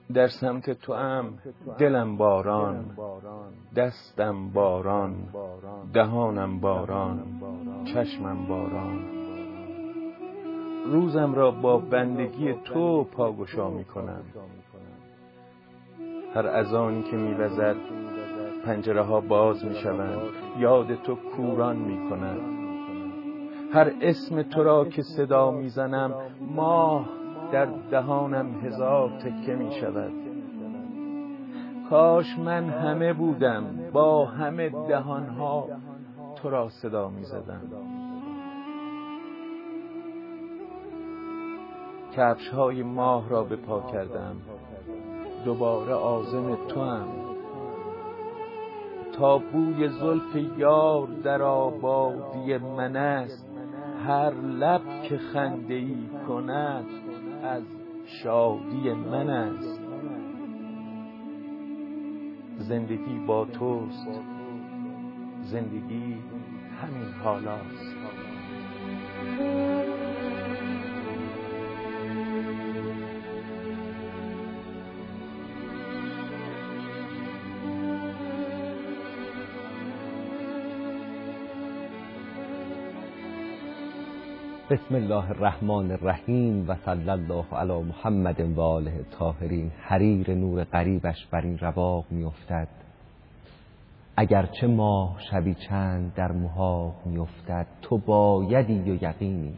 در سمت توام دلم باران، دستم باران، دهانم باران، چشمم باران. روزم را با بندگی تو پاگشا می کنم. هر اذانی که می وزد پنجره ها باز می شوند، یاد تو کوران می کند. هر اسم تو را که صدا می زنم ماه در دهانم هزار تکه می شود. کاش من همه بودم با همه دهانها تو را صدا می زدم. کفش های ماه را به پا کردم، دوباره عازم تو هم. تا بوی زلف یار در آبادی من است، هر لب که خنده‌ای کند از شادی من است. زندگی با توست، زندگی همین حالاست. بسم الله الرحمن الرحیم و صلی الله علی محمد و آله الطاهرین. حریر نور غریبش بر این رواق می افتد، اگرچه ماه شبی چند در محاق می افتد. تو بایدی و یقینی،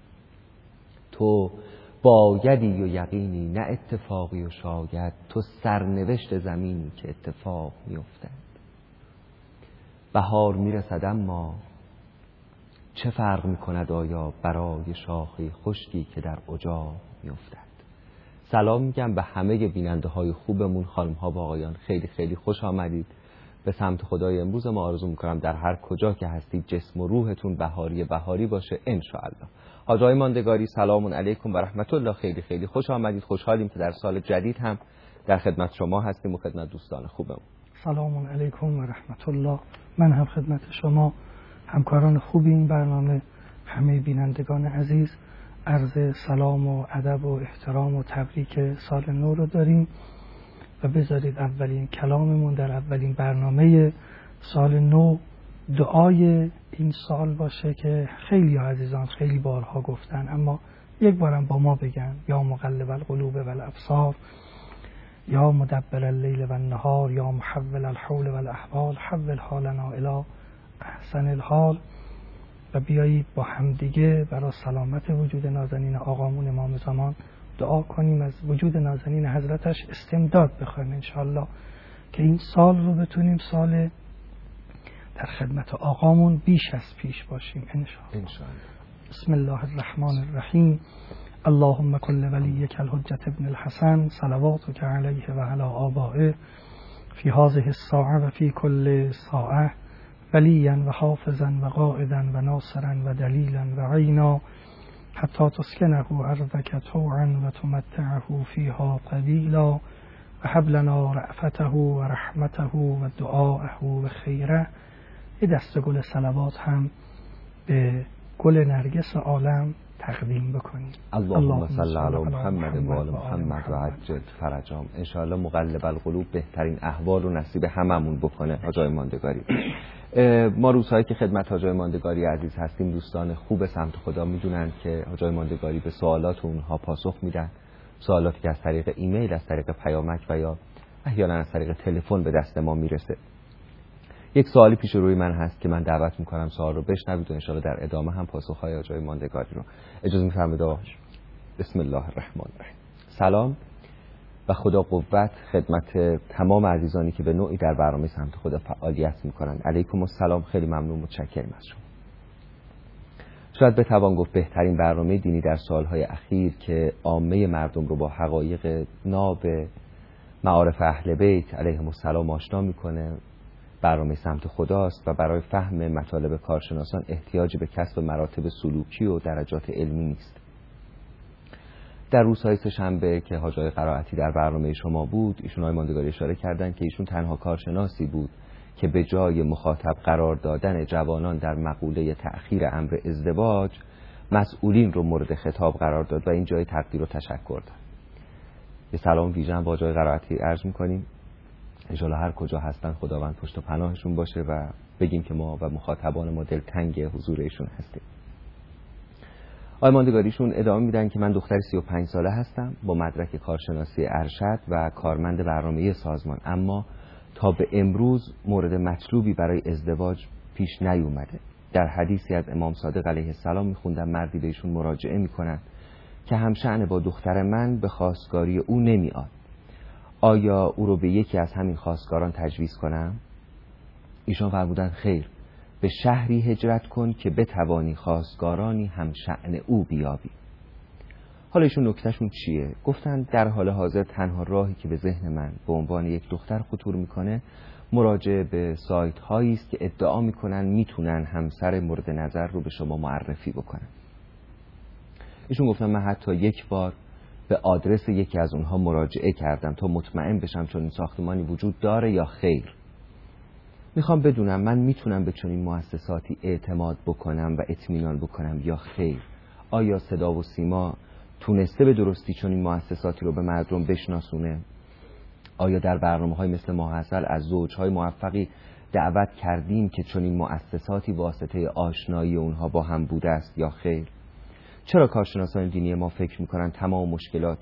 تو بایدی و یقینی، نه اتفاقی و شاید. تو سرنوشت زمینی که اتفاق می افتد. بهار می رسد اما چه فرق می کند آیا برای شاخه خشکی که در اجاق می افتد. سلام میگم به همه بیننده های خوبمون، خانم ها و آقایان. خیلی خیلی خوش آمدید به سمت خدای. امروز ما آرزو میکنم در هر کجا که هستید جسم و روحتون بهاری باشه انشاءالله. حاجای ماندگاری سلام علیکم و رحمت الله. خیلی خیلی خوش آمدید. خوشحالیم که در سال جدید هم در خدمت شما هستیم و خدمت دوستان خوبمون. سلام علیکم و رحمت الله. من هم خدمت شما همکاران خوب این برنامه، همه بینندگان عزیز عرض سلام و ادب و احترام و تبریک سال نو رو داریم و بذارید اولین کلاممون در اولین برنامه سال نو دعای این سال باشه که خیلی عزیزان خیلی بارها گفتن، اما یک بارم با ما بگن: یا مقلب القلوب والابصار، یا مدبر اللیل والنهار، یا محول الحول والاحوال، حول حالنا الی احسن الحال. و بیایید با همدیگه برای سلامت وجود نازنین آقامون امام زمان دعا کنیم، از وجود نازنین حضرتش استمداد بخوایم انشاءالله که این سال رو بتونیم سال در خدمت آقامون بیش از پیش باشیم انشاءالله. بسم الله الرحمن الرحیم. اللهم کل ولیک الحجة ابن الحسن صلواتک علیه و علی آبائه فی هذه الساعه و فی کل ساعه، ولیا و حافظا و قائدا و ناصرا و دلیلا و عینا، حتی تسکنه ارضک طوعا و تمتعه فیها طویلا، و هب لنا رأفته و رحمته و دعاءه و خیره. یه دسته گل صلوات هم به گل نرگس عالم تقدیم بکنیم. اللهم صل علی محمد و آل محمد و عجل فرجام. انشاءالله مقلب القلوب بهترین احوال و نصیب هممون بکنه. حاجای ماندگاری، ما روزهایی که خدمت حاجای ماندگاری عزیز هستیم، دوستان خوب سمت خدا میدونن که حاجای ماندگاری به سوالات اونها پاسخ میدن. سوالاتی که از طریق ایمیل، از طریق پیامک و یا احیانا از طریق تلفن به دست ما میرسه. یک سوالی پیش روی من هست که من دعوت میکنم سوال رو بشنوید و انشاءالله در ادامه هم پاسخهای حاجای ماندگاری رو اجازه میفرمایید. بسم الله الرحمن الرحیم. سلام و خدا قوت خدمت تمام عزیزانی که به نوعی در برنامه سمت خدا فعالیت میکنن. علیکم السلام. خیلی ممنون، متشکرم از شما. شاید بتوان گفت بهترین برنامه دینی در سالهای اخیر که عامه مردم رو با حقایق ناب معارف اهل بیت علیهم السلام آشنا میکنه برنامه سمت خداست و برای فهم مطالب کارشناسان احتیاجی به کسب مراتب سلوکی و درجات علمی نیست. در روزهای سه‌شنبه که حاجای قرائتی در برنامه شما بود، ایشون های ماندگاری اشاره کردن که ایشون تنها کارشناسی بود که به جای مخاطب قرار دادن جوانان در مقوله تأخیر امر ازدواج، مسئولین رو مورد خطاب قرار داد و این جای تقدیر و تشکر داد. یه سلام ویژه با جای قرائتی عرض می‌کنیم. انشالله هر کجا هستن خداوند پشت و پناهشون باشه و بگیم که ما و مخاطبان ما دلتنگ حضور ایشون هستیم. آقای ماندگاریشون ادامه میدن که من دختری 35 ساله هستم با مدرک کارشناسی ارشد و کارمند برنامه‌ای سازمان، اما تا به امروز مورد مطلوبی برای ازدواج پیش نیومده. در حدیثی از امام صادق علیه السلام میخوندم مردی بهشون مراجعه میکنن که همشأن با دختر من به خواستگاری او نمیاد. آیا او رو به یکی از همین خواستگاران تجویز کنم؟ ایشان فرمودن خیر، به شهری هجرت کن که بتوانی خواستگارانی همشأن او بیابی. حالا ایشون نکتهشون چیه؟ گفتن در حال حاضر تنها راهی که به ذهن من به عنوان یک دختر خطور میکنه مراجعه به سایت هایی است که ادعا میکنن میتونن همسر مورد نظر رو به شما معرفی بکنن. ایشون گفتن من حتی یک بار به آدرس یکی از اونها مراجعه کردم تا مطمئن بشم چون این ساختمانی وجود داره یا خیر. میخوام بدونم من میتونم به چنین مؤسساتی اعتماد بکنم و اطمینان بکنم یا خیر. آیا صدا و سیما تونسته به درستی چنین مؤسساتی رو به مردم بشناسونه؟ آیا در برنامه‌های مثل ماحصل از زوجهای موفقی دعوت کردیم که چنین مؤسساتی واسطه آشنایی اونها با هم بوده است یا خیر؟ چرا کارشناسان دینی ما فکر میکنن تمام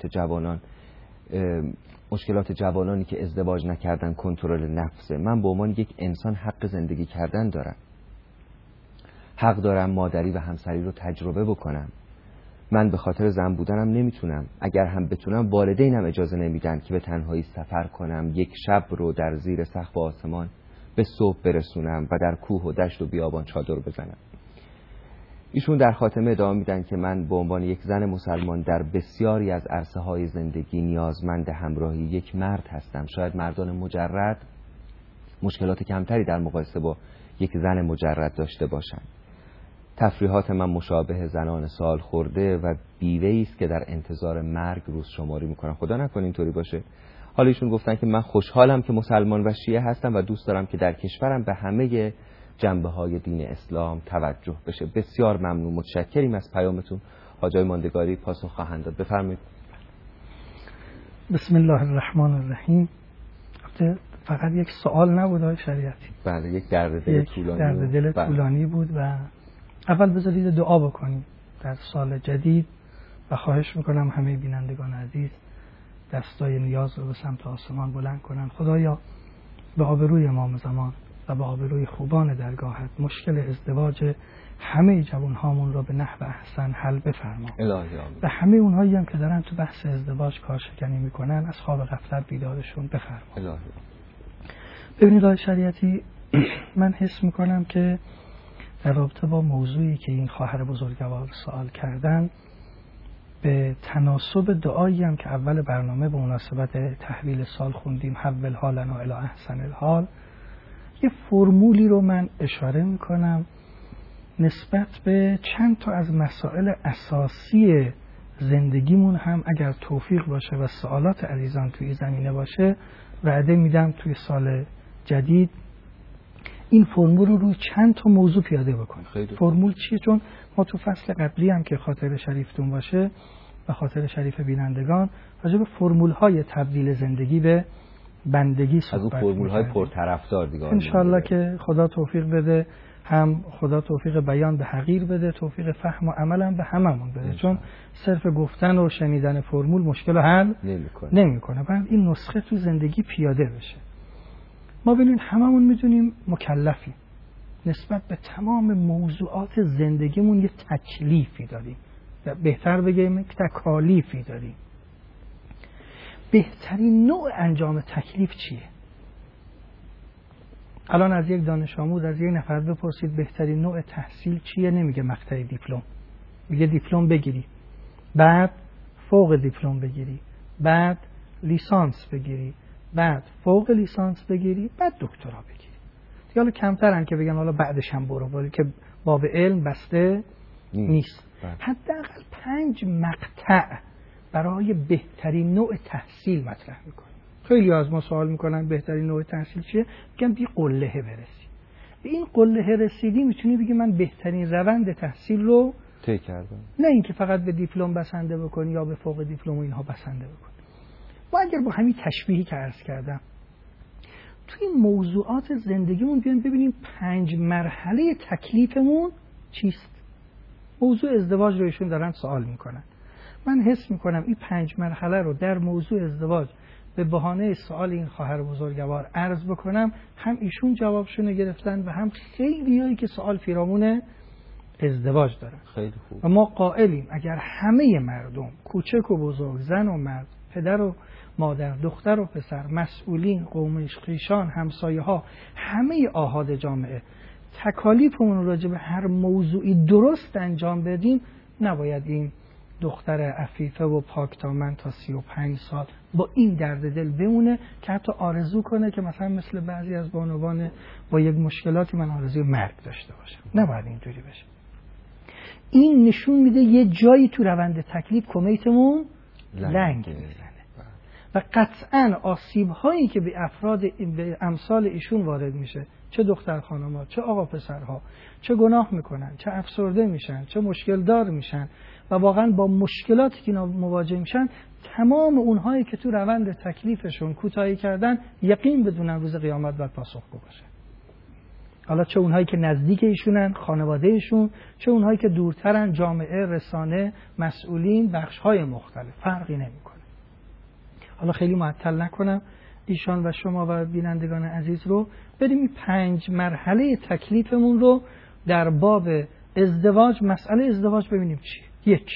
مشکلات جوانانی که ازدواج نکردن کنترل نفسه؟ من به عنوان یک انسان حق زندگی کردن دارم، حق دارم مادری و همسری رو تجربه بکنم. من به خاطر زن بودنم نمیتونم، اگر هم بتونم والدینم اجازه نمیدن که به تنهایی سفر کنم، یک شب رو در زیر سقف آسمان به صبح برسونم و در کوه و دشت و بیابان چادر بزنم. ایشون در خاتمه ادامه میدن که من به عنوان یک زن مسلمان در بسیاری از عرصه های زندگی نیازمند همراهی یک مرد هستم. شاید مردان مجرد مشکلات کمتری در مقایسه با یک زن مجرد داشته باشند. تفریحات من مشابه زنان سال خورده و بیوه‌ای است که در انتظار مرگ روز شماری میکنن. خدا نکنه اینطوری باشه. حالا ایشون گفتن که من خوشحالم که مسلمان و شیعه هستم و دوست دارم که در کشورم به همه جنبه‌های دین اسلام توجه بشه. بسیار ممنون، متشکریم از پیامتون. حاجی ماندگاری پاسخ خواهند داد. بفرمایید. بسم الله الرحمن الرحیم. فقط یک سوال نبود آقای شریعتی. بله، یک درد دل طولانی بود و اول بذارید دعا بکنیم در سال جدید و خواهش میکنم همه بینندگان عزیز دستای نیاز رو به سمت آسمان بلند کنن. خدایا به آبروی امام زمان و به آبروی خوبان درگاهت مشکل ازدواج همه جوانهامون رو به نحو احسن حل بفرما. الهی آمین. و همه اونهایی هم که دارن تو بحث ازدواج کارشکنی میکنن از خواب غفلت بیدارشون بفرما. الهی آمین. ببینید آقای شریعتی، من حس میکنم که در رابطه با موضوعی که این خواهر بزرگوار سوال کردن به تناسب دعایی هم که اول برنامه به مناسبت تحویل سال خوندیم، حول حالنا الی احسن الحال، یه فرمولی رو من اشاره میکنم نسبت به چند تا از مسائل اساسی زندگیمون هم اگر توفیق باشه و سوالات عزیزان توی زمینه باشه وعده میدم توی سال جدید این فرمول رو روی چند تا موضوع پیاده بکنیم. فرمول چیه؟ چون ما تو فصل قبلی هم که خاطر شریفتون باشه و خاطر شریف بینندگان راجع به فرمول های تبدیل زندگی به بندگی صحبت می‌کنیم. از اون فرمول های پرطرفدار دیگه انشالله که خدا توفیق بده، هم خدا توفیق بیان به حقیر بده، توفیق فهم و عمل هم به هممون بده. چون صرف گفتن و شنیدن فرمول مشکل رو حل نمی‌کنه. بعد این نسخه تو زندگی پیاده بشه. ما ببینید هممون میدونیم مکلفیم، نسبت به تمام موضوعات زندگیمون یه تکلیفی داریم، بهتر بگیم تکالیفی داریم. بهترین نوع انجام تکلیف چیه؟ الان از یک دانش آموز، از یک نفر بپرسید بهترین نوع تحصیل چیه، نمیگه مقطع دیپلم، میگه دیپلم بگیری، بعد فوق دیپلم بگیری، بعد لیسانس بگیری، بعد فوق لیسانس بگیری، بعد دکترا بگیری. دیگه حالا کمترن که بگن حالا بعدش هم برو، ولی که باب علم بسته نیست. حداقل 5 مقطع برای بهترین نوع تحصیل مطرح میکنیم. خیلی از ما سوال میکنن بهترین نوع تحصیل چیه؟ میگم بی قله برسی. به این قله رسیدی میتونی بگی من بهترین روند تحصیل رو طی کردم. نه اینکه فقط به دیپلم بسنده بکنی یا به فوق دیپلم و اینها بسنده بکنی. ما اگر با همین تشبیهی که عرض کردم توی موضوعات زندگیمون بیایم ببینیم 5 مرحله تکلیفمون چیست. موضوع ازدواج رو ایشون دارن سوال میکنن. من حس میکنم این 5 مرحله رو در موضوع ازدواج به بهانه سوال این خواهر بزرگوار عرض بکنم، هم ایشون جوابشون گرفتن و هم خیلیایی که سوال پیرامون ازدواج دارن. خیلی خوب. و ما قائلیم اگر همه مردم، کوچک و بزرگ، زن و مرد، پدر و مادر، دختر و پسر، مسئولین، قوم خویشان، همسایه ها، همه آحاد جامعه تکالیفمون راجع به هر موضوعی درست انجام بدیم، نباید این دختر عفیفه و پاکدامن تا 35 سال با این درد دل بمونه که حتی آرزو کنه که مثلا مثل بعضی از بانوان با یک مشکلاتی من آرزوی مرگ داشته باشم. نباید اینجوری بشه. این نشون میده یه جایی تو روند تکلیف کمیتمون لنگ میزنه و قطعاً آسیب هایی که به افراد به امثال ایشون وارد میشه، چه دختر خانم‌ها، چه آقا پسرها، چه گناه میکنن، چه افسرده میشن، چه مشکل دار میشن و واقعاً با مشکلاتی که اینا مواجه میشن، تمام اونهایی که تو روند تکلیفشون کوتاهی کردن یقین بدونن روز قیامت باید پاسخگو باشه. حالا چه اونهایی که نزدیک ایشونن، خانواده ایشون، چه اونهایی که دورترن، جامعه، رسانه، مسئولین، بخش‌های مختلف، فرقی نمیکنه. حالا خیلی معطل نکنم ایشان و شما و بینندگان عزیز رو، بریم این 5 مرحله تکلیفمون رو در باب ازدواج، مسئله ازدواج ببینیم چی. 1.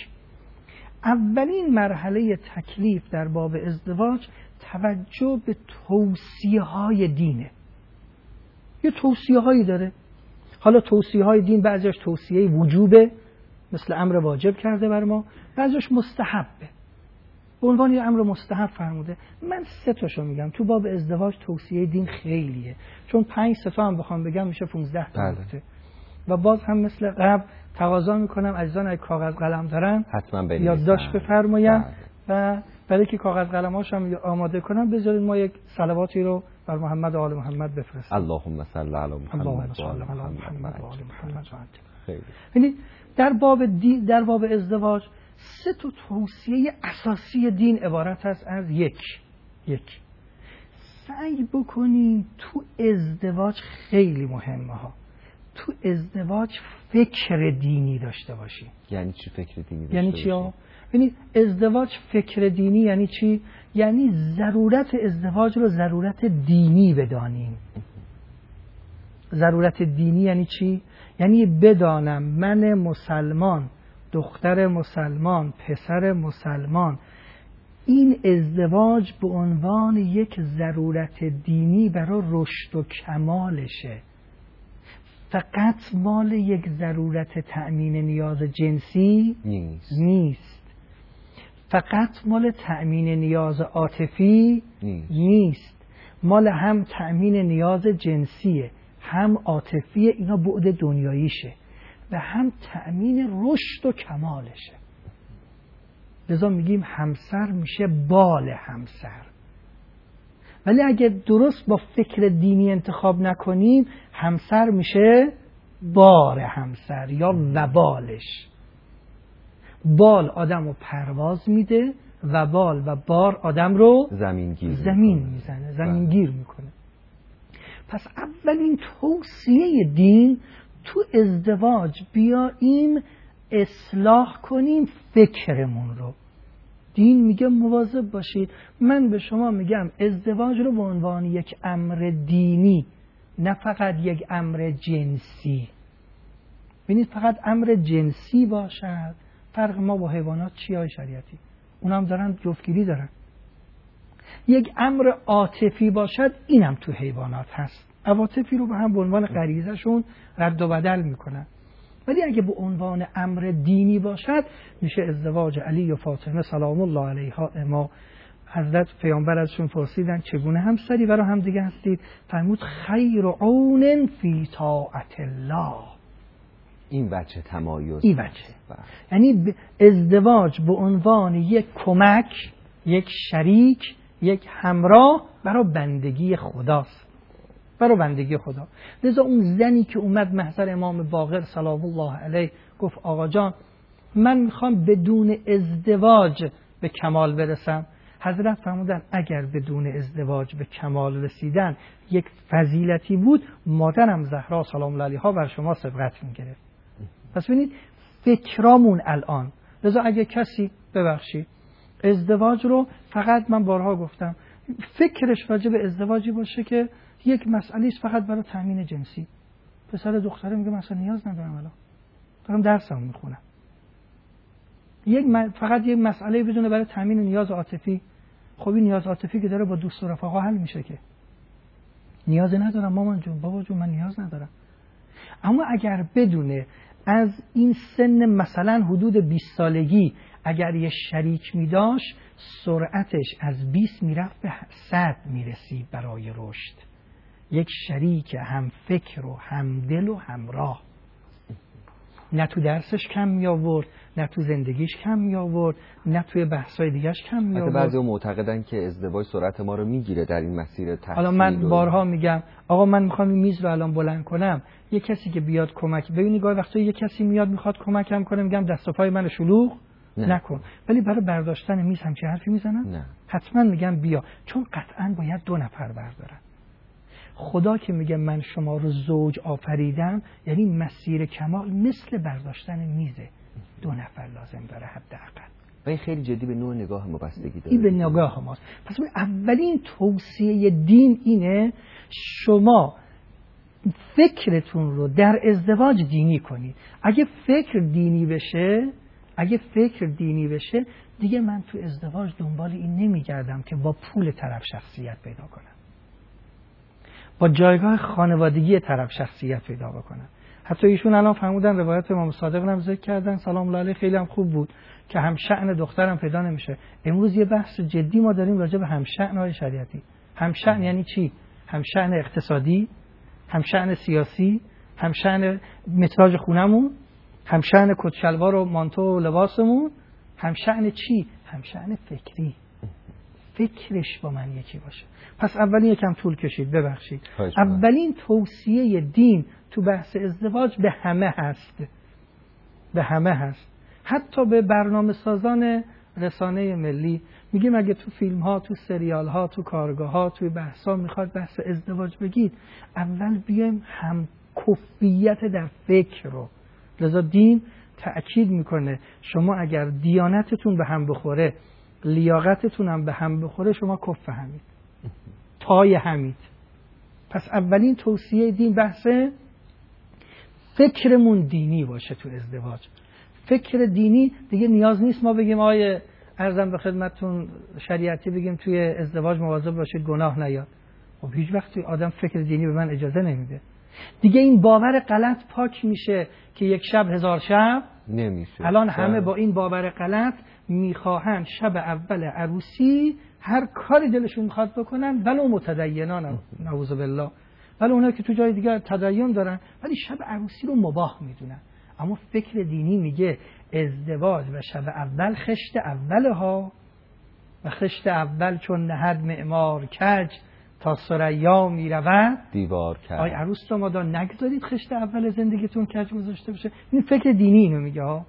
اولین مرحله تکلیف در باب ازدواج توجه به توصیه‌های دینه. یه توصیه‌هایی داره. حالا توصیه‌های دین بعضیش توصیه وجوبه، مثل امر واجب کرده بر ما، بعضیش مستحبه. به عنوان یه امر مستحب فرموده. من 3 تاشو میگم. تو باب ازدواج توصیه دین خیلیه، چون 5 تا هم بخوام بگم میشه 15 تا. و باز هم مثل قبل تقاضا میکنم عزیزان اگه کاغذ قلم دارن حتما یادداشت بفرمایید و برای که کاغذ قلم‌هاش هم آماده کنم بذارید ما یک صلواتی رو بر محمد و آل محمد بفرستیم. اللهم صل علی محمد و آل محمد. خیلی. یعنی در باب ازدواج 3 تا توصیه اساسی دین عبارت است از 1. سعی بکنین تو ازدواج، خیلی مهمه ها، تو ازدواج فکر دینی داشته باشین. یعنی چی فکر دینی داشته یعنی چی؟ یعنی ازدواج فکر دینی یعنی چی؟ یعنی ضرورت ازدواج رو ضرورت دینی بدانین. ضرورت دینی یعنی چی؟ یعنی بدانم من مسلمان، دختر مسلمان، پسر مسلمان، این ازدواج به عنوان یک ضرورت دینی برای رشد و کمالشه. فقط مال یک ضرورت تأمین نیاز جنسی نیست. فقط مال تأمین نیاز عاطفی نیست. مال هم تأمین نیاز جنسیه، هم عاطفیه، اینا بعد دنیاییشه، و هم تأمین رشد و کمالشه. لذا میگیم همسر میشه بال همسر. ولی اگه درست با فکر دینی انتخاب نکنیم، همسر میشه بار همسر یا وبالش. بال آدم رو پرواز میده، وبال و بار آدم رو زمین میزنه، زمینگیر میکنه. پس اولین توصیه دین تو ازدواج بیاییم اصلاح کنیم فکرمون رو. دین میگه مواظب باشید. من به شما میگم ازدواج رو به عنوان یک امر دینی، نه فقط یک امر جنسی. ببینید فقط امر جنسی باشد، فرق ما با حیوانات چیه های شریعتی؟ اونا هم دارن جفتگیری دارن. یک امر عاطفی باشد، اینم تو حیوانات هست. عواطفی رو به هم به عنوان غریزه‌شون رد و بدل میکنن. ولی اگه به عنوان امر دینی باشد، میشه ازدواج علی و فاطمه سلام الله علیها. اما حضرت پیامبر ازشون پرسیدن چگونه همسری برای هم دیگه هستید؟ فرمود خیر عون فی طاعت الله. این بچه تمایز، این بچه یعنی ازدواج به عنوان یک کمک، یک شریک، یک همراه برای بندگی خداست، برای بندگی خدا. لذا اون زنی که اومد محضر امام باقر سلام الله علیه گفت آقا جان من میخوام بدون ازدواج به کمال برسم، حضرت فرمودن اگر بدون ازدواج به کمال رسیدن یک فضیلتی بود، مادرم زهرا سلام الله علیها بر شما سبقت می‌گرفت. پس ببینید فکرامون الان، لذا اگه کسی ببخشید ازدواج رو فقط، من بارها گفتم، فکرش راجع به ازدواجی باشه که یک مسئله است فقط برای تامین جنسی. پسر دختره میگه مثلا نیاز ندارم، الان دارم درسم میخونم. فقط یک مسئله بدونه برای تامین نیاز عاطفی. خب این نیاز عاطفی که داره با دوست و رفقا حل میشه که نیاز ندارم مامان جون بابا جون من نیاز ندارم. اما اگر بدونه از این سن مثلا حدود 20 سالگی اگر یه شریک میداشت سرعتش از 20 میرفت به 100 میرسید برای رشد. یک شریک هم فکر و هم دل و همراه، نه تو درسش کم می آورد، نه تو زندگیش کم می آورد، نه توی بحث‌های دیگه‌اش کم می آورد. بعضی معتقدن که ازدواج سرعت ما رو میگیره در این مسیر تحصیل. حالا من بارها میگم آقا من میخوام این میز رو الان بلند کنم، یه کسی که بیاد کمک، ببینی گاهی وقتا یه کسی میاد میخواد کمکم کنه، میگم دست و پای منو شلوغ نکن، ولی برای برداشتن میز همچین حرفی میزنم؟ نه. حتما میگم بیا، چون قطعا باید 2 نفر بردارن. خدا که میگه من شما رو زوج آفریدم، یعنی مسیر کمال مثل برداشتن میزه، 2 نفر لازم داره حداقل. و این خیلی جدی به نوع نگاه ما بستگی داره. این به نگاه ماست. پس اولین توصیه دین اینه شما فکرتون رو در ازدواج دینی کنید. اگه فکر دینی بشه دیگه من تو ازدواج دنبال این نمیگردم که با پول طرف شخصیت پیدا کنم، با جایگاه خانوادگی طرف شخصیت پیدا بکنم. حتی ایشون الان فرمودن، روایت امام صادق هم ذکر کردن سلام الله علیه، خیلی هم خوب بود که هم شأن دخترم پیدا نمیشه. امروز یه بحث جدی ما داریم راجع به هم شأن‌های شریعتی. هم شأن یعنی چی؟ هم شأن اقتصادی، هم شأن سیاسی، هم شأن متراژ خونمون، هم شأن کت شلوار و مانتو و لباسمون، هم شأن چی؟ هم شأن فکری. فکرش با من یکی باشه. پس اولین یکم طول کشید، ببخشید. اولین توصیه دین تو بحث ازدواج به همه هست. حتی به برنامه سازان رسانه ملی میگیم اگه تو فیلم ها، تو سریال ها، تو کارگاه ها، توی بحث ها میخواد بحث ازدواج بگید، اول بیایم هم کفیت در فکر رو. لذا دین تأکید میکنه شما اگر دیانتتون به هم بخوره، لیاقتتون هم به هم بخوره، شما کف همید، تای همید. پس اولین توصیه دین بحث فکرمون دینی باشه تو ازدواج. فکر دینی دیگه نیاز نیست ما بگیم آیه عرضم به خدمتتون شریعتی بگیم توی ازدواج مواظب باشید گناه نیاد. خب هیچ وقت آدم فکر دینی به من اجازه نمیده. دیگه این باور غلط پاک میشه که یک شب 1000 شب نمیشه. الان همه با این باور غلط میخواهن شب اول عروسی هر کاری دلشون میخواد بکنن، ولو متدینان نعوذ بالله، ولی اونها که تو جای دیگه تدین دارن ولی شب عروسی رو مباح میدونن. اما فکر دینی میگه ازدواج و شب اول خشت اوله ها، و خشت اول چون نهد معمار کج تا ثریا میرود دیوار کج. آی عروس دامادا نگذارید خشت اول زندگیتون کج گذاشته بشه. این فکر دینی اینو میگه ها.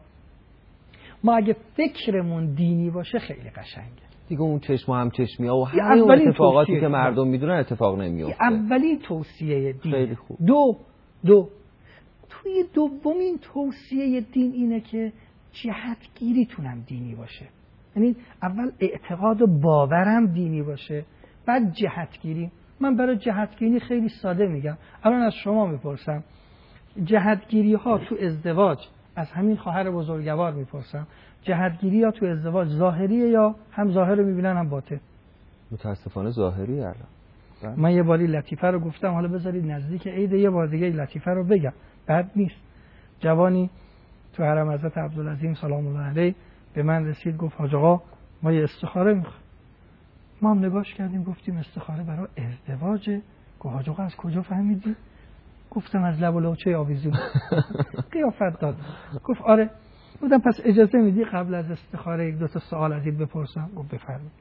ما اگه فکرمون دینی باشه خیلی قشنگه دیگه. اون چشم هم چشمی ها و همه اون اتفاقاتی که مردم میدونن اتفاق نمیفته. اولی توصیه دین. خیلی خوب. دو توی دومین توصیه دین اینه که جهتگیریتون هم دینی باشه. یعنی اول اعتقاد و باورم دینی باشه، بعد جهتگیری. من برای جهتگیری خیلی ساده میگم. الان از شما میپرسم جهتگیری ها تو ازدواج، از همین خواهر بزرگوار میپرسم، جهتگیری ها تو ازدواج ظاهریه یا هم ظاهر رو میبینن هم باطن؟ متاسفانه ظاهری. الان من یه باری لطیفه رو گفتم، حالا بذارید نزدیک عید یه بار دیگه لطیفه رو بگم، بد نیست. جوانی تو حرم حضرت عبدالعظیم سلام الله علیه به من رسید، گفت حاج آقا ما یه استخاره میخوایم. ما هم نگاش کردیم گفتیم استخاره برای ازدواجه. گفت حاج آقا از کجا فهمیدی؟ گفتم از لب و لوچه آویزون. قیافت داد. گفت آره. گفتم پس اجازه میدی قبل از استخاره 1-2 تا سوال ازت بپرسم؟ گفت بفرمایید.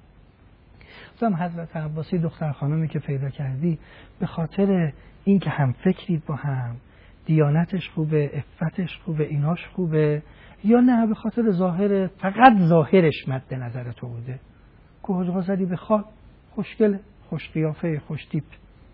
گفتم حضرت عباسی دختر خانمی که پیدا کردی به خاطر این که هم فکرید با هم، دیانتش خوبه، عفتش خوبه، ایناش خوبه، یا نه به خاطر ظاهر، فقط ظاهرش مد نظر تو بوده؟ کوه زدی به خال، خوشگله، خوش قیافه، خوش تیپ.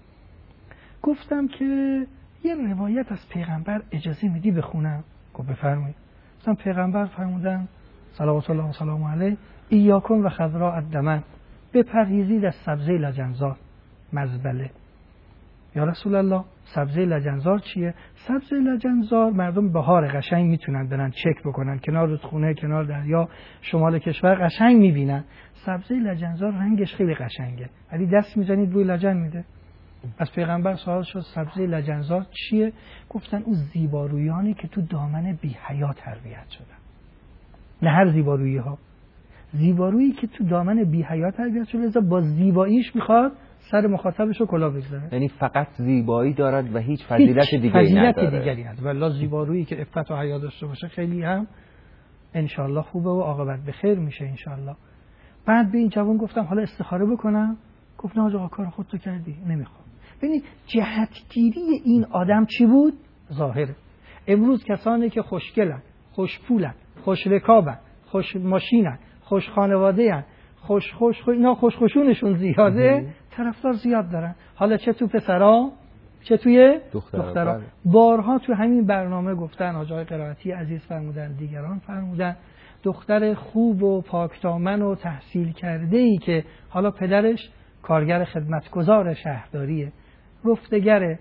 گفتم که یه روایت از پیغمبر اجازه میدی بخونم؟ گفت بفرمایید. گفتم پیغمبر فرمودن صلوات الله و سلام علیه ایاکم و خضراء الدمن، بپرهیزید از سبزه لجنزار مزبله. یا رسول الله سبزه لجنزار چیه؟ سبزه لجنزار مردم بهار قشنگ میتونن برن چک بکنن، کنار رودخونه، کنار دریا، شمال کشور قشنگ میبینن. سبزه لجنزار رنگش خیلی قشنگه، ولی دست میزنید بوی لجن میده. از پیغمبر سوال شد سبزه لجنزار چیه؟ گفتن اون زیبارویانی که تو دامن بی حیا تربیت شدن. نه هر زیبارویی ها، زیبارویی که تو دامن بی حیا تربیت شده، لذا با زیباییش میخواد سر مخاطبش رو کلاه بگذاره. یعنی فقط زیبایی دارد و هیچ فضیلت دیگری نداره. دیگری نداره. والله زیبارویی که عفت و حیا داشته باشه خیلی هم انشالله خوبه و عاقبت به خیر میشه انشالله. بعد به این جوان گفتم حالا استخاره بکنم؟ گفت نه آقا کار خودتو کردی، نمیخوام. ببینید جهتگیری این آدم چی بود؟ ظاهره. امروز کسانی که خوشگلن، خوشپولن، خوش رکابن، خوش ماشینن، خوش خانواده‌ان، اینا خوشخوشونشون زیاده، طرفدار زیاد دارن. حالا چه تو پسرا چه توی دخترا. بارها تو همین برنامه گفتن، آقای قرائتی عزیز فرمودن، دیگران فرمودن، دختر خوب و پاکدامن و تحصیل کرده‌ای که حالا پدرش کارگر خدمتگزار شهرداریه، رفتگر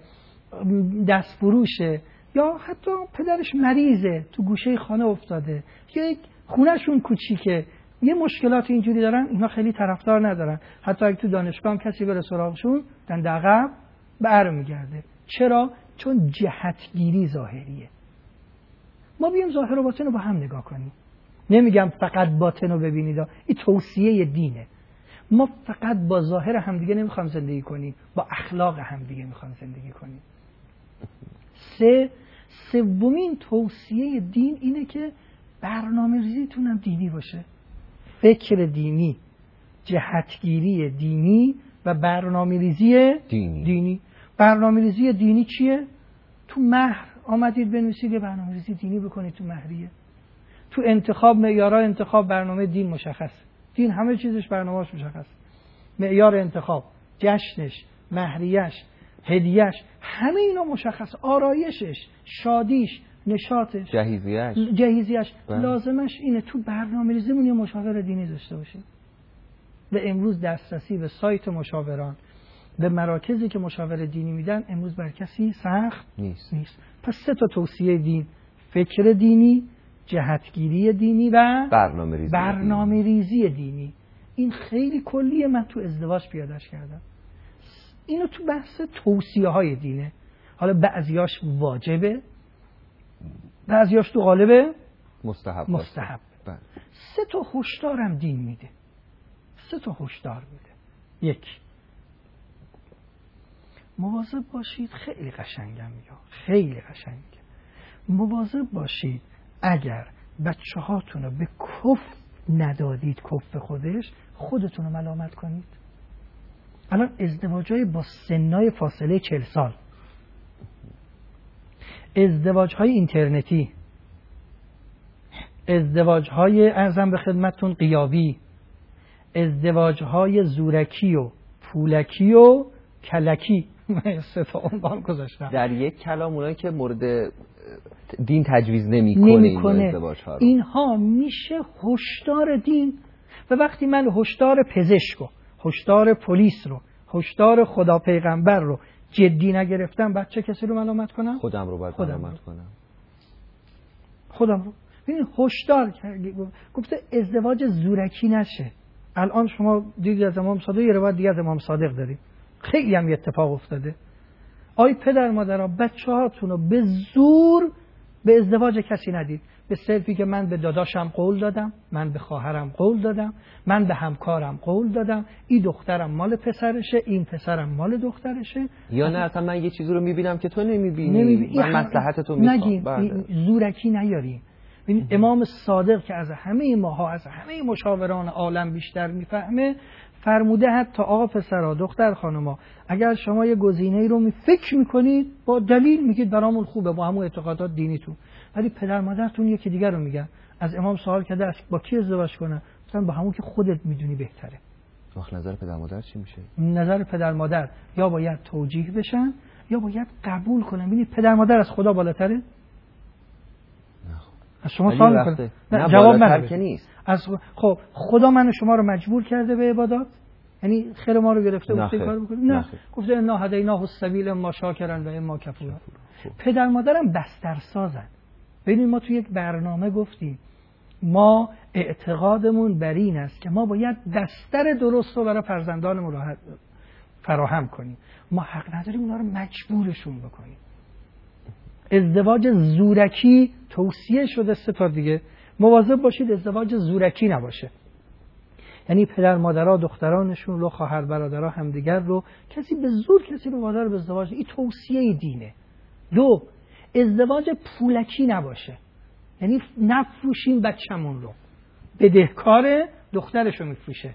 دستفروشه، یا حتی پدرش مریضه تو گوشه خانه افتاده، یک خونهشون کوچیکه، یه مشکلات اینجوری دارن، اینا خیلی طرفدار ندارن. حتی اگه تو دانشگاه هم کسی بره سراغشون دنده عقب برمیگرده. چرا؟ چون جهتگیری ظاهریه. ما بیایم ظاهر و باطن رو با هم نگاه کنیم. نمیگم فقط باطن رو ببینید، این توصیه دینه. ما فقط با ظاهر همدیگه نمیخوام زندگی کنیم، با اخلاق همدیگه میخوام زندگی کنیم. سومین توصیه دین اینه که برنامه‌ریزیتون هم دینی باشه. فکر دینی، جهتگیری دینی و برنامه‌ریزی دینی. برنامه‌ریزی دینی چیه؟ تو مهر آمدید بنویسید یه برنامه‌ریزی دینی بکنید تو مهریه. تو انتخاب معیارها انتخاب برنامه دین مشخص. دین همه چیزش برنامه‌اش مشخص. معیار انتخاب، جشنش، مهریه‌اش، هدیه‌اش، همه اینا مشخص. آرایشش، شادیش، نشاطش، جهیزیه‌اش. لازمش اینه تو برنامه‌ریزیمون یه مشاور دینی داشته باشیم. و امروز دسترسی به سایت مشاوران، به مراکزی که مشاور دینی میدن امروز بر کسی سخت نیست. پس 3 تا توصیه دین: فکر دینی، جهتگیری دینی و برنامه‌ریزی دینی. این خیلی کلیه، من تو ازدواج پیاده‌اش کردم. اینو تو بحث توصیه‌های دینه. حالا بعضیاش واجبه، بعضیاش تو قالب مستحب. 3 تا هشدارم دین میده. 3 تا هشدار میده. 1، مواظب باشید، خیلی قشنگم میگم، خیلی قشنگه، مواظب باشید اگر بچه‌هاتون رو به کف ندادید، کف خودتون رو ملامت کنید. الان ازدواج‌های با سنای فاصله 40 سال، ازدواج‌های اینترنتی، ازدواج‌های ارزم به خدمتتون غیابی، ازدواج‌های زورکی و پولکی و کلکی، 3 تا عنوان گذاشتم. در یک کلام اونایی که مورد دین تجویز نمی‌کنه ازدواج‌ها رو، اینها میشه هشدار دین. و وقتی من هشدار پزشک رو، هشدار پلیس رو، هشدار خدا پیغمبر رو جدی نگرفتم، بعد چه کسی رو ملامت کنم؟ خودم رو باید ملامت کنم. خودم رو. ببین هشدار گفته ازدواج زورکی نشه. الان شما دیدید از امام صادق، یه روایت دیگه از امام صادق داریم، خیلی هم اتفاق افتاده. آی پدر مادرها بچه‌هاتون رو به زور به ازدواج کسی ندید. به صرفی که من به داداشم قول دادم، من به خواهرم قول دادم، من به همکارم قول دادم، این دخترم مال پسرشه، این پسرم مال دخترشه. یا نه اصلا من یه چیزی رو میبینم که تو نمیبینی، من مصلحتتو میخوام. زورکی نیاریم. ببین امام صادق که از همه ماها، از همه مشاوران عالم بیشتر میفهمه، فرموده حتی آقا پسرها، دختر خانما، اگر شما یه گزینه‌ای رو فکر میکنید با دلیل میگید برامون خوبه، با همون اعتقادات دینیتون، ولی پدر مادرتون یکی دیگر رو میگن. از امام سوال کرده با کی ازدواج کنه؟ مثلا با همون که خودت میدونی بهتره. وقت نظر پدر مادر چی میشه؟ نظر پدر مادر یا باید توجیه بشن یا باید قبول کنن. ببینید پدر مادر از خدا بالاتره؟ نه. از شما سوال میکنه. نه جواب بالاتر که نیست. خب خدا من و شما رو مجبور کرده به عبادات؟ یعنی خیر ما رو گرفته گفته کار بکنیم؟ نه. گفته انا هدیناه السبیل اما شاکرا و اما کفورا. پدر مادرم بستر سازن. ببینید ما تو یک برنامه گفتیم ما اعتقادمون بر این است که ما باید بستر درست رو برای فرزندانمون فراهم کنیم. ما حق نداریم اونا رو مجبورشون بکنیم. ازدواج زورکی توصیه شده 3 تا دیگه. مواظب باشید ازدواج زورکی نباشه. یعنی پدر مادرها دخترانشون رو، خواهر برادرها همدیگر رو، کسی به زور کسی رو وادار به ازدواج، این توصیه دینه. 2 ازدواج پولکی نباشه. یعنی نفروشیم بچه‌مون رو. بدهکار دخترشو میفروشه،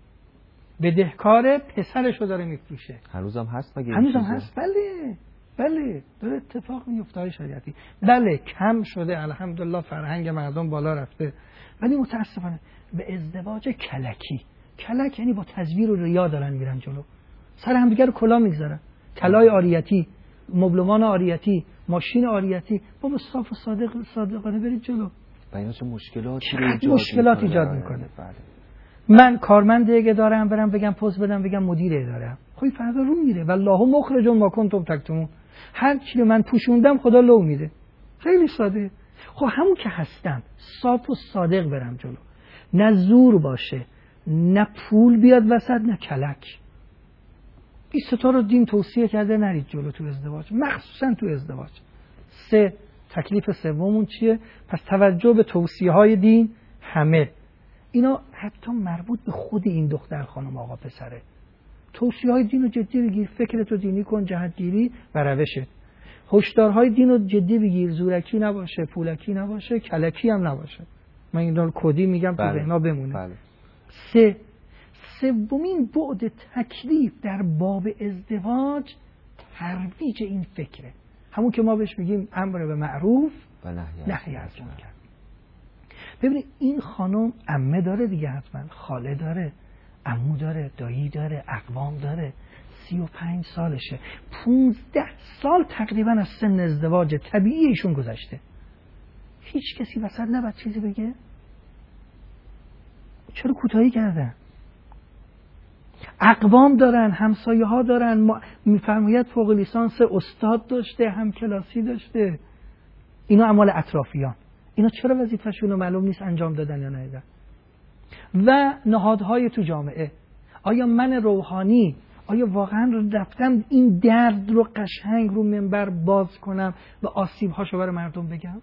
بدهکار پسرشو داره میفروشه. هنوزم هست مگه؟ هنوزم هست. بله داره اتفاق میفته های شریعتی. بله کم شده الحمدلله، فرهنگ مردم بالا رفته، ولی متاسفانه به ازدواج کلک یعنی با تزویر و ریا دارن میرن جلو، سر همدیگه رو کلا میگذارن، کلای عاریتی، مبلمان عاریتی، ماشین عاریتی. بابا صاف و صادقانه برید جلو. و اینا چه مشکلات ایجاد میکنه. من کارمند اداره برم بگم پست بدم بگم مدیر اداره، خب فردا رو میره والله مخرج ما کنتم تکتمون. هر چی من پوشوندم خدا لو میده. خیلی ساده. خب همون که هستم صاف و صادق برم جلو، نه زور باشه، نه پول بیاد وسط، نه کلک. این 3 تا رو دین توصیه کرده نرید جلو تو ازدواج، مخصوصا تو ازدواج. 3 تکلیف سوممون چیه؟ پس توجه به توصیه‌های دین همه. اینا حتی مربوط به خود این دختر خانم آقا پسره. توصیه‌های دین رو جدی بگیر، فکرتو دینی کن، جهتگیری و روشت. هشدارهای دین رو جدی بگیر، زورکی نباشه، پولکی نباشه، کلکی هم نباشه. من اینا رو کدی میگم تو ذهنا بمونه. بله. 3 سومین بعد تکلیف در باب ازدواج ترویج این فکره، همون که ما بهش میگیم امر به معروف و نهی از منکر. ببینید این خانم عمه داره دیگه، حتما خاله داره، عمو داره، دایی داره، اقوام داره، 35 سالشه، 15 سال تقریبا از سن ازدواج طبیعی ایشون گذشته. هیچ کسی وسط نباید چیزی بگه؟ چرا کوتاهی کردن؟ اقوام دارن، همسایه ها دارن، میفرماید فوق لیسانس استاد داشته، هم کلاسی داشته. اینا اعمال اطرافیان. اینا چرا وظیفه‌شون رو معلوم نیست انجام دادن یا ندادن؟ و نهادهای تو جامعه، آیا من روحانی آیا واقعا رفتم این درد رو قشنگ رو منبر باز کنم و آسیب‌هاشو برای مردم بگم؟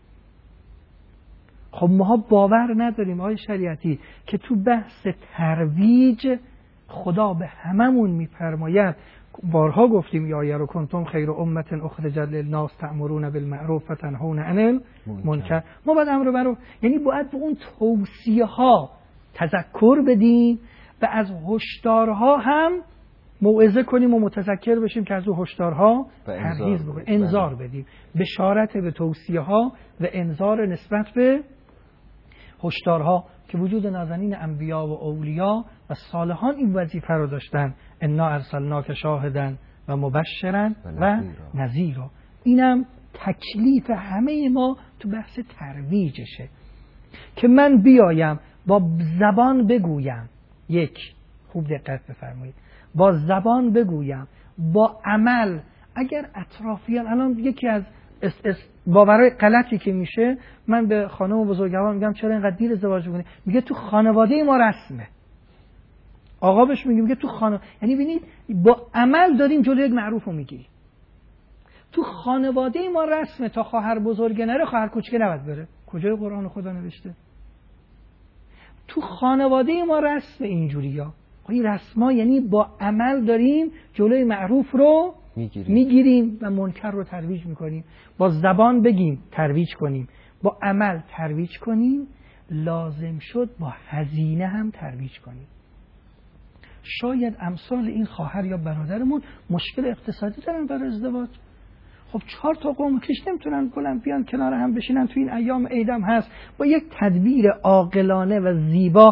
خب ما باور نداریم آقای شریعتی که تو بحث ترویج خدا به هممون میفرماید، بارها گفتیم یا آیه رو کنتم خیر امت اخرجت للناس تأمرون بالمعروف و تنهون عن المنکر. ما باید امر معروف، یعنی باید به اون توصیه ها تذکر بدیم و از هشدارها هم موعظه کنیم و متذکر بشیم که از اون هشدارها پرهیز بکنیم، انذار بدیم، بشارت به توصیه ها و انذار نسبت به هشدارها که وجود نازنین انبیا و اولیا و صالحان این وظیفه رو داشتن. انا ارسلناک شاهدا و مبشرا و نذیرا. اینم تکلیف همه ما تو بحث ترویجشه که من بیایم با زبان بگویم، خوب دقت بفرمایید، با زبان بگویم، با عمل. اگر اطرافیان، الان یکی از باورهای غلطی که میشه، من به خانم و بزرگوار میگم چرا اینقدر دیر ازدواج میکنی؟ میگه تو خانواده ما رسمه. آقا بهش میگه تو خانواده، یعنی ببینید با عمل داریم جلوی یک معروف رو میگیریم. تو خانواده ما رسمه تا خواهر بزرگه نره خواهر کوچیکه نباید بره. کجای قرآن خدا نوشته؟ تو خانواده ما رسمه اینجوریا. این رسما یعنی با عمل داریم جلوی معروف رو میگیریم و منکر رو ترویج میکنیم. با زبان بگیم ترویج کنیم، با عمل ترویج کنیم، لازم شد با هزینه هم ترویج کنیم. شاید امثال این خواهر یا برادرمون مشکل اقتصادی دارن برای ازدواج. خب 4 تا قوم کش نمیتونن بلند بیان کنار هم بشینن، تو این ایام عیدم هست با یک تدبیر عاقلانه و زیبا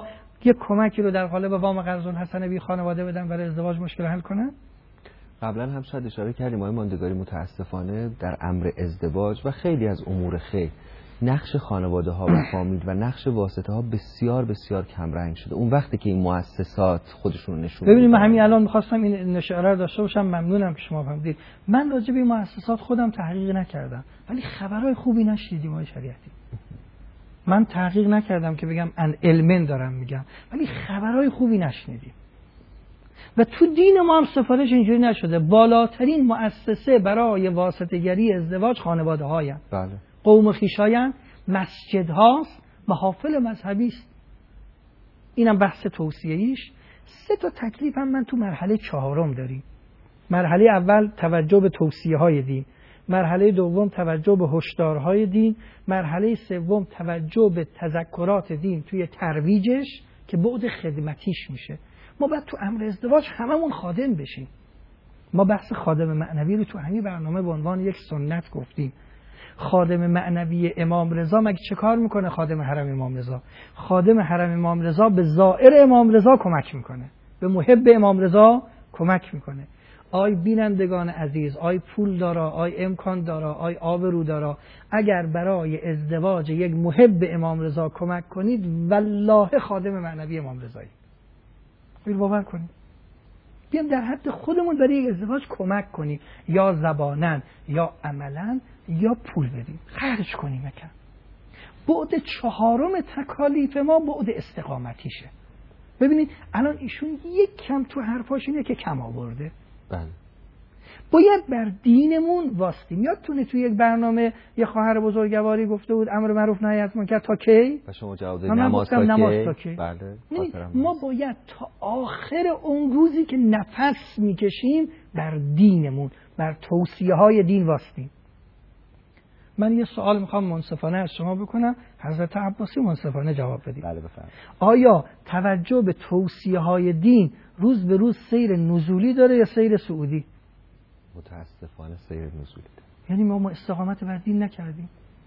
یک کمکی رو در قالب وام قرض الحسنه بی خانواده بدن برای ازدواج مشکل حل کنن؟ قبلا هم شاید اشاره کردیم آقای ماندگاری متاسفانه در امر ازدواج و خیلی از امور خیر نقش خانواده ها و فامیل و نقش واسطه ها بسیار بسیار کم رنگ شده. اون وقتی که این مؤسسات خودشون نشون ببینید من همین الان می‌خواستم این اشاره رو داشته باشم، ممنونم که شما فهمیدید. من راجع به این مؤسسات خودم تحقیق نکردم ولی خبرهای خوبی نشنیدیم آقای شریعتی. من تحقیق نکردم که بگم ان علمن دارم میگم، ولی خبرهای خوبی نشنیدیم. و تو دین ما هم سفارش اینجوری نشده. بالاترین مؤسسه برای واسطه‌گری ازدواج خانواده هایم، بله. قوم خویشایم، مسجد هاست، محافل مذهبی است. اینم بحث توصیه‌ایش. 3 تا تکلیف هم من تو مرحله 4 داریم. مرحله اول توجه به توصیه های دین، مرحله دوم توجه به هشدارهای دین، مرحله سوم توجه به تذکرات دین توی ترویجش که بعد خدمتیش میشه. ما باید تو امر ازدواج هممون خادم بشیم. ما بحث خادم معنوی رو تو همین برنامه به عنوان یک سنت گفتیم. خادم معنوی امام رضا مگه چه کار میکنه؟ خادم حرم امام رضا، خادم حرم امام رضا به زائر امام رضا کمک میکنه، به محب امام رضا کمک میکنه. آی بینندگان عزیز، آی پول دارا، آی امکان دارا، آی آبرو دارا، اگر برای ازدواج یک محب امام رضا کمک کنید والله خادم معنوی امام رضایی. بیر باور کنید. بیام در حد خودمون برای یک ازدواج کمک کنیم، یا زبانن یا عملا یا پول بدیم، خرج کنیم مکن. بعد 4 تکالیف ما بعد استقامتیشه. ببینید الان ایشون یک کم تو حرفاش اینه که کم آورده. بله. باید بر دینمون واستیم. یادتونه توی یک برنامه یه خواهر بزرگواری گفته بود امر معروف نهی از منکر تا کی؟ و شما جواب دادید نماز تا کی؟ بله. ما باید تا آخر اون روزی که نفس میکشیم بر دینمون، بر توصیه های دین واستیم. من یه سوال میخوام منصفانه از شما بکنم، حضرت عباسی منصفانه جواب بدید. بله بفرمایید. آیا توجه به توصیه های دین روز به روز سیر نزولی داره یا سیر صعودی؟ متاسفانه سیر نزولی داره. یعنی ما استقامت بر دین نکردیم.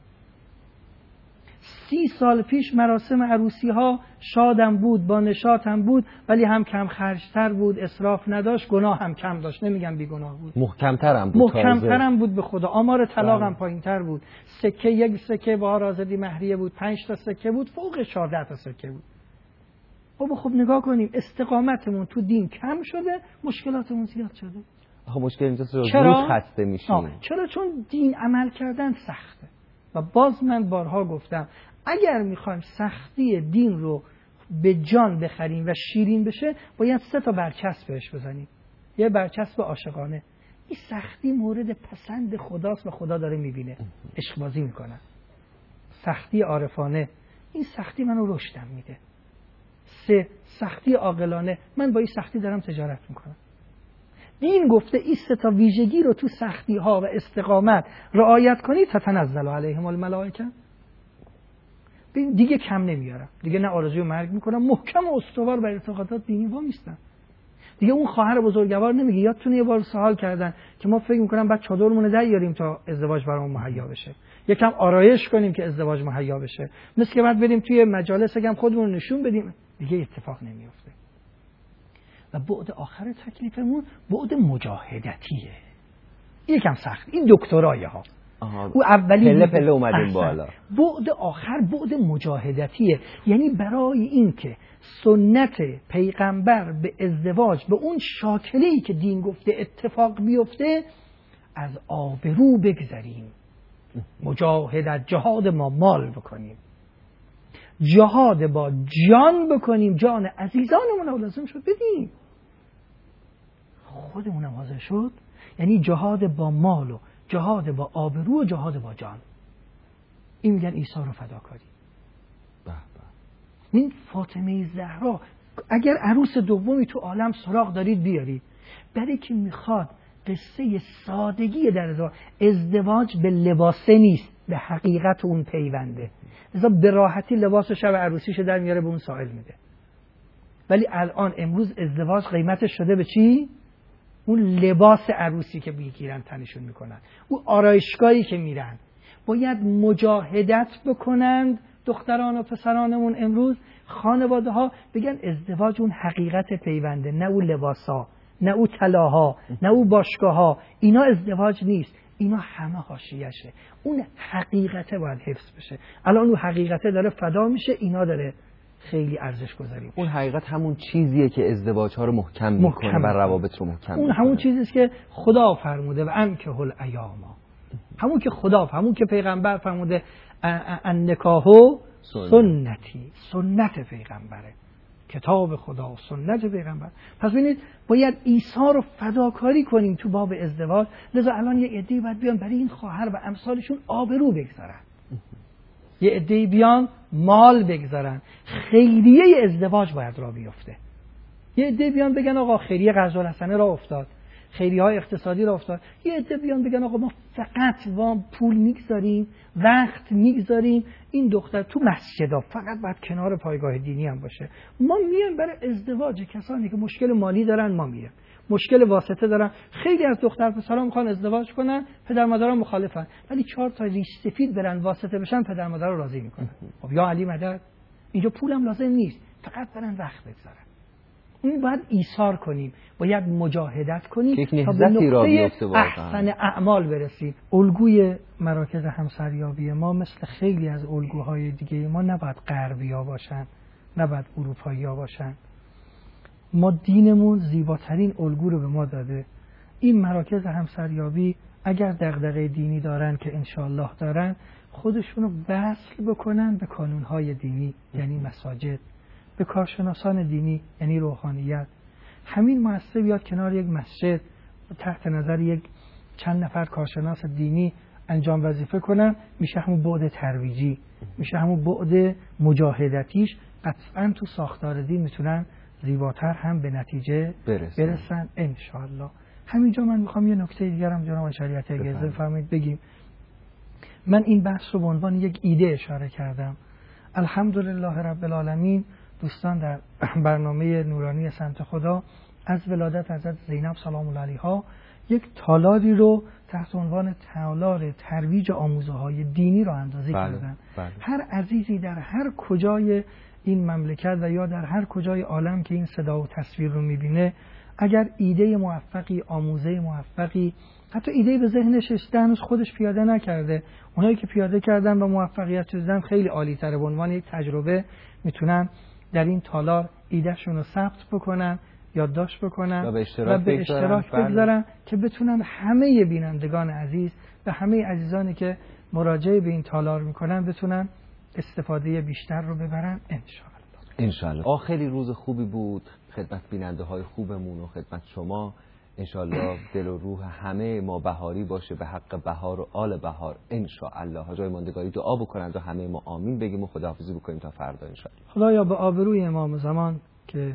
30 سال پیش مراسم عروسی ها شادم بود، با نشاطم بود، ولی هم کم خرجتر بود، اسراف نداشت، گناه هم کم داشت. نمیگم بی گناه بود، محکمترم بود به خدا. آمار طلاق هم پایینتر بود. سکه یک سکه با آزادی مهریه بود، 5 تا سکه بود، فوق 14 تا سکه بود. خب نگاه کنیم استقامتمون تو دین کم شده، مشکلاتمون زیاد شده. آخه مشکل اینجاست زود خسته میشیم. چرا؟ چون دین عمل کردن سخته. و باز من بارها گفتم اگر میخوایم سختی دین رو به جان بخریم و شیرین بشه باید 3 تا برچسب بهش بزنیم. یه برچسب عاشقانه، این سختی مورد پسند خداست و خدا داره میبینه، عشق بازی میکنه. سختی عارفانه، این سختی منو رشدم میده. 3 سختی عاقلانه، من با این سختی دارم تجارت میکنم. دین گفته این 3 تا ویژگی رو تو سختی ها و استقامت رعایت کنید تتنزل علیهم الملائکه. دیگه کم نمیارم، دیگه نه آرزوی مرگ میکنم، محکم و استوار بر اعتقادات دینی وامیستم. دیگه اون خواهر بزرگوار نمیگه یادتونه یه بار سوال کردن که ما فکر میکنم بعد چادرمون دراریم تا ازدواج برامون مهیا بشه، یکم آرایش کنیم که ازدواج مهیا بشه، مثل که بعد بریم توی مجالس هم خودمون نشون بدیم. دیگه اتفاق نمیفته. و بعد آخر تکلیفمون بعد مجاهدتیه. یکم سخت، این دکترایه ها. او اولی پله اومدیم بالا. بعد آخر بعد مجاهدتیه، یعنی برای این که سنت پیغمبر به ازدواج به اون شاکله‌ای که دین گفته اتفاق بیفته از آبرو بگذریم. مجاهدت، جهاد ما مال بکنیم، جهاد با جان بکنیم، جان عزیزانمون رو لازم شد بدیم، خودمونم حاضر شد. یعنی جهاد با مال و جهاد با آبرو و جهاد با جان. این میگن ایثار و فداکاری. این فاطمه زهرا اگر عروس دومی تو عالم سراغ دارید بیارید، برای که میخواد قصه سادگی در ازدواج به لباسه نیست، به حقیقت اون پیونده. لذا به راحتی لباس شب عروسیشو در میاره به اون سائل میده. ولی الان امروز ازدواج قیمتش شده به چی؟ اون لباس عروسی که میگیرن تنشون میکنن، اون آرایشگاهی که میرن. باید مجاهدت بکنند دختران و پسرانمون امروز خانواده ها بگن ازدواج اون حقیقت پیونده، نه اون لباسا، نه اون طلاها، نه اون باشگاه‌ها، اینا ازدواج نیست، اینا همه حاشیه‌شه. اون حقیقته باید حفظ بشه. الان اون حقیقته داره فدا میشه، اینا داره خیلی ارزش گذاری میشه. اون حقیقت همون چیزیه که ازدواج‌ها رو محکم میکنه و روابط رو محکم اون همون چیزیه که خدا فرموده و انکحوا الایاما، همون که خدا، همون که پیغمبر فرموده النکاح سنتی، سنت پیغمبره، کتاب خدا و سنت پیغمبر. پس ببینید باید ایثار و فداکاری کنیم تو باب ازدواج. لذا الان یه عده‌ای باید بیان برای این خواهر و امثالشون آبرو بگذارن، یه عده‌ای بیان مال بگذارن، خیریه ازدواج باید را بیفته. یه عده بیان بگن آقا خیریه قرض الحسنه را افتاد، خیریه‌های اقتصادی را افتاد. یه عده بیان بگن آقا ما فقط پول میگذاریم، وقت میگذاریم، این دختر تو مسجدا فقط باید کنار پایگاه دینی هم باشه. ما میایم برای ازدواج کسانی که مشکل مالی دارن، ما میایم مشکل واسطه دارن. خیلی از دختر پسرا میخوان ازدواج کنن، پدر مادرها مخالفن، ولی 4 تا ریش سفید برن واسطه بشن، پدر مادر رو راضی میکنن. خب یا علی مدد، اینجا پولم لازم نیست، فقط برن وقت بگذارن. این باید ایثار کنیم، باید مجاهدت کنیم تا به نقطه احسن اعمال برسیم. الگوی مراکز همسریابی ما مثل خیلی از الگوهای دیگه ما نباید غربی‌ها باشن، نباید اروپایی‌ها باشن. ما دینمون زیباترین الگو رو به ما داده. این مراکز همسریابی اگر دغدغه دینی دارن که انشالله دارن، خودشونو وصل بکنن به کانونهای دینی، یعنی مساجد، به کارشناسان دینی یعنی روحانیت. همین مؤسسه بیاد کنار یک مسجد تحت نظر یک چند نفر کارشناس دینی انجام وظیفه کنن، میشه همون بعد ترویجی، میشه همون بعد مجاهدتیش. قطعا تو ساختار دین میتونن زیباتر هم به نتیجه برسن انشاءالله. همینجا من میخوام یه نکته دیگرم جناب شریعتی اجازه بفرمایید بگیم. من این بحث رو به عنوان یک ایده اشاره کردم. الحمدلله رب العالمین دوستان در برنامه نورانی سمت خدا از ولادت حضرت زینب سلام الله علیها یک تالاری رو تحت عنوان تالار ترویج آموزه‌های دینی رو اندازی کردن. هر عزیزی در هر کجای این مملکت و یا در هر کجای عالم که این صدا و تصویر رو میبینه، اگر ایده موفقی، آموزه موفقی، حتی ایده به ذهنش رسیده هنوز خودش پیاده نکرده، اونایی که پیاده کردن و موفقیت رسیدن خیلی عالی تره، به عنوان یک تجربه میتونن در این تالار ایدهشون رو ثبت بکنن، یادداشت بکنن و به اشتراک بگذارن که بتونن همه بینندگان عزیز و همه عزیزانی که مراجعه به این تالار میکنن بتونن استفاده بیشتر رو ببرن انشاءالله. خیلی روز خوبی بود خدمت بیننده های خوبمون و خدمت شما. انشاءالله دل و روح همه ما بهاری باشه به حق بهار و آل بهار انشاءالله. حاجای ماندگاری دعا بکنند و همه ما آمین بگیم و خداحافظی بکنیم تا فردا انشاءالله. خدایا به آبروی امام زمان که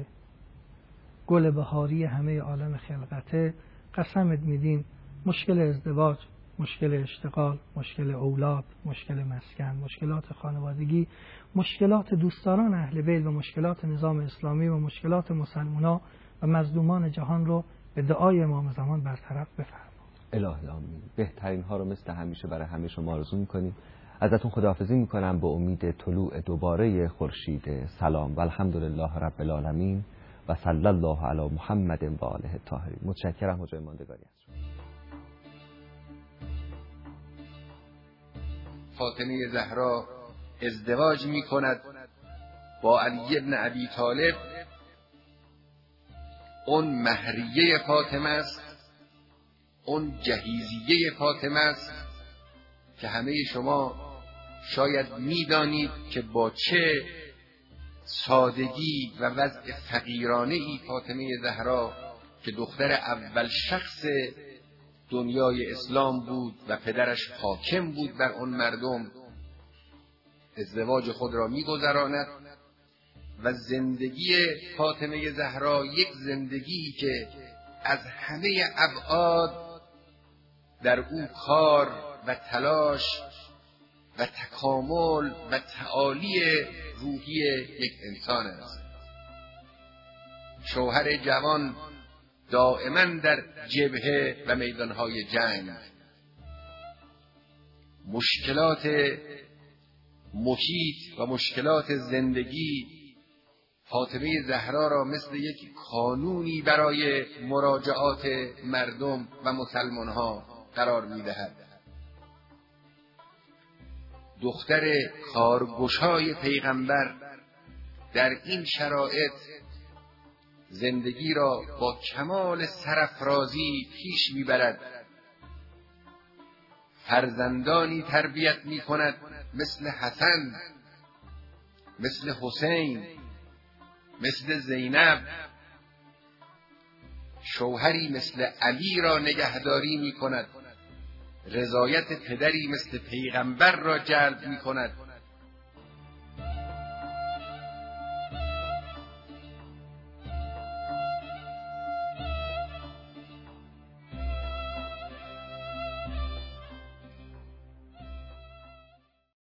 گل بهاری همه عالم خلقته قسمت میدیم مشکل ازدواج، مشکل اشتغال، مشکل اولاد، مشکل مسکن، مشکلات خانوادگی، مشکلات دوستداران اهل بیت و مشکلات نظام اسلامی و مشکلات مسلمانان و مظلومان جهان رو به دعای امام زمان برطرف بفرما. الهی آمین. بهترین ها رو مثل همیشه برای همه شما آرزو میکنیم. ازتون خداحافظی میکنم به امید طلوع دوباره خورشید سلام و الحمدلله رب العالمین و صلی الله علی محمد و آله الطاهرین. متشکرم حاجی ماندگاری. فاطمه زهرا ازدواج می کند با علی ابن ابی طالب. اون مهریه فاطمه است، اون جهیزیه فاطمه است که همه شما شاید میدانید که با چه سادگی و وضع فقیرانه ای فاطمه زهرا که دختر اول شخص دنیای اسلام بود و پدرش حاکم بود بر اون مردم ازدواج خود را می‌گذراند و زندگی فاطمه زهرا یک زندگی که از همه ابعاد در او کار و تلاش و تکامل و تعالی روحی یک انسان است. شوهر جوان دائما در جبهه و میدانهای جنگ، مشکلات محیط و مشکلات زندگی فاطمه زهرا را مثل یک کانونی برای مراجعات مردم و مسلمانها قرار می‌دهد. دختر کارگشای پیغمبر در این شرایط زندگی را با کمال سرافرازی پیش می‌برد. فرزندانی تربیت می‌کند مثل حسن، مثل حسین، مثل زینب. شوهری مثل علی را نگهداری می‌کند. رضایت پدری مثل پیغمبر را جلب می‌کند.